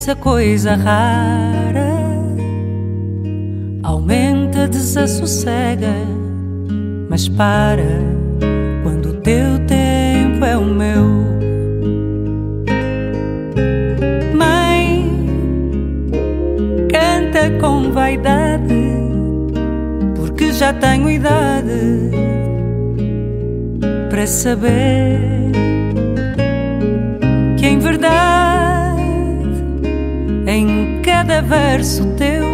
Essa coisa rara aumenta, desassossega, mas para quando o teu tempo é o meu. Mãe, canta com vaidade, porque já tenho idade para saber que em verdade em cada verso teu